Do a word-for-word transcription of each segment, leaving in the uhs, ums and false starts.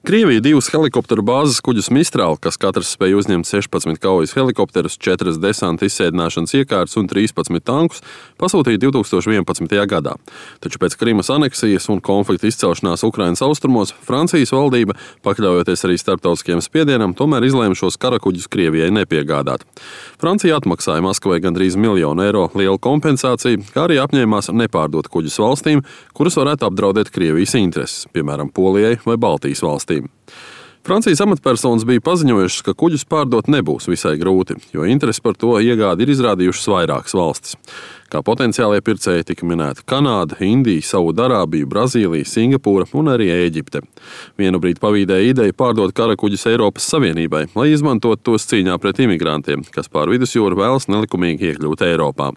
Krievija divas helikopteru bāzes kuģus Mistral, kas katrs spēj uzņemt sešpadsmit kaujas helikopterus, četras desanta izsēdināšanas iekārtas un trīspadsmit tankus, pasūtīja divtūkstoš vienpadsmitajā gadā. Taču pēc Krimas aneksijas un konflikta izcelšanās Ukrainas austrumos Francijas valdība, pakļaujoties arī starptautiskajam spiedienam, tomēr izlēma šos karakuģus Krievijai nepiegādāt. Francija atmaksāja Maskavai gandrīz miljonu eiro lielu kompensāciju, kā arī apņēmās nepārdot kuģus valstīm, kuras varētu apdraudēt Krievijas intereses, piemēram, Polijai vai Baltijas valstīm. Francijas amatpersonas bija paziņojušas, ka kuģus pārdot nebūs visai grūti, jo interesi par to iegādi ir izrādījušas vairākas valstis. Kā potenciālie pircēji tika minēti Kanāda, Indija, Saudarābija, Brazīlija, Singapūra un arī Ēģipte. Vienu brīdi pavīdēja ideja pārdot karakuģus Eiropas Savienībai, lai izmantot tos cīņā pret imigrantiem, kas pār vidusjūru vēlas nelikumīgi iekļūt Eiropā.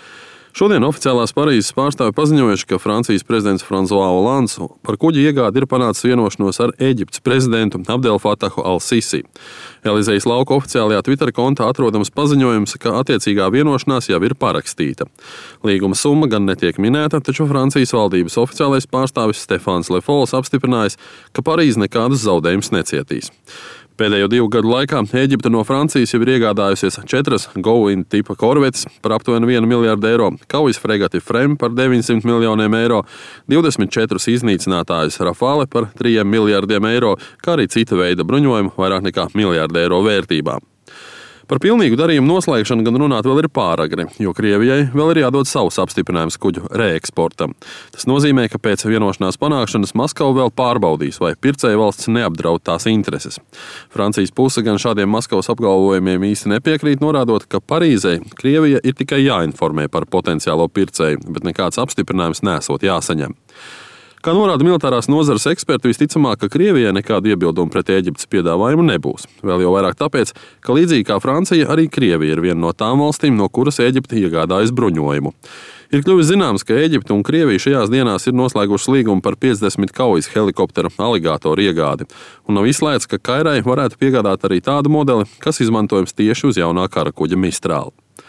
Šodien oficiālās Parīzes pārstāvi paziņojuši, ka Francijas prezidents François Hollands par kuģi iegādi ir panācis vienošanos ar Ēģiptes prezidentu Abdel Fatahu al-Sisi. Elizejas lauka oficiālajā Twitter kontā atrodams paziņojums, ka attiecīgā vienošanās jau ir parakstīta. Līguma summa gan netiek minēta, taču Francijas valdības oficiālais pārstāvis Stefans Le Fols apstiprinājis, ka Parīze nekādus zaudējumus necietīs. Pēdējo divu gadu laikā Ēģipte no Francijas jau ir iegādājusies četras Go-in tipa korvetes par aptuveni vienu miljardu eiro, kaujas fregati Frem par deviņsimt miljoniem eiro, divdesmit četrus iznīcinātājus Rafale par trījiem miljardiem eiro, kā arī cita veida bruņojumu vairāk nekā miljardu eiro vērtībā. Par pilnīgu darījumu noslēgšanu gan runāt vēl ir pāragri, jo Krievijai vēl ir jādod savs apstiprinājums kuģu reeksportam. Tas nozīmē, ka pēc vienošanās panākšanas Maskava vēl pārbaudīs, vai pircēja valsts neapdraud tās intereses. Francijas puse gan šādiem Maskavas apgalvojumiem īsti nepiekrīt, norādot, ka Parīzei Krievija ir tikai jāinformē par potenciālo pircēju, bet nekāds apstiprinājums nesot jāsaņem. Kā norāda militārās nozares eksperti, visticamāk, ka Krievijai nekādu iebildumu pret Ēģiptes piedāvājumu nebūs. Vēl jau vairāk tāpēc, ka līdzīgi kā Francija, arī Krievija ir viena no tām valstīm, no kuras Ēģipte iegādājas bruņojumu. Ir kļuvis zināms, ka Ēģipte un Krievija šajās dienās ir noslēgušas līgumu par piecdesmit kaujas helikopteru aligātoru iegādi, un nav izslēgts, ka Kairai varētu piegādāt arī tādu modeli, kas izmantojams tieši uz jaunā karakuģa Mistral.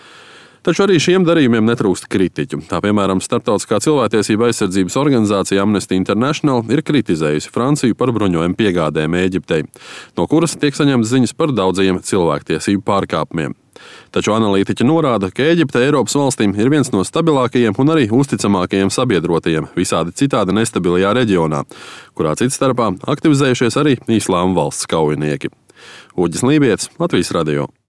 Taču arī šiem darījumiem netrūkst kritiķu. Tā piemēram, Starptautiskā cilvēktiesība aizsardzības organizācija Amnesty International ir kritizējusi Franciju par bruņojumu piegādēm Ēģiptei, no kuras tiek saņemtas ziņas par daudziem cilvēktiesību pārkāpumiem. Taču analītiķi norāda, ka Ēģipte Eiropas valstīm ir viens no stabilākajiem un arī uzticamākajiem sabiedrotajiem visādi citādi nestabilajā reģionā, kurā cits starpā aktivizējušies arī Islāma valsts kaujinieki. Uģis Lībietis, Latvijas radio.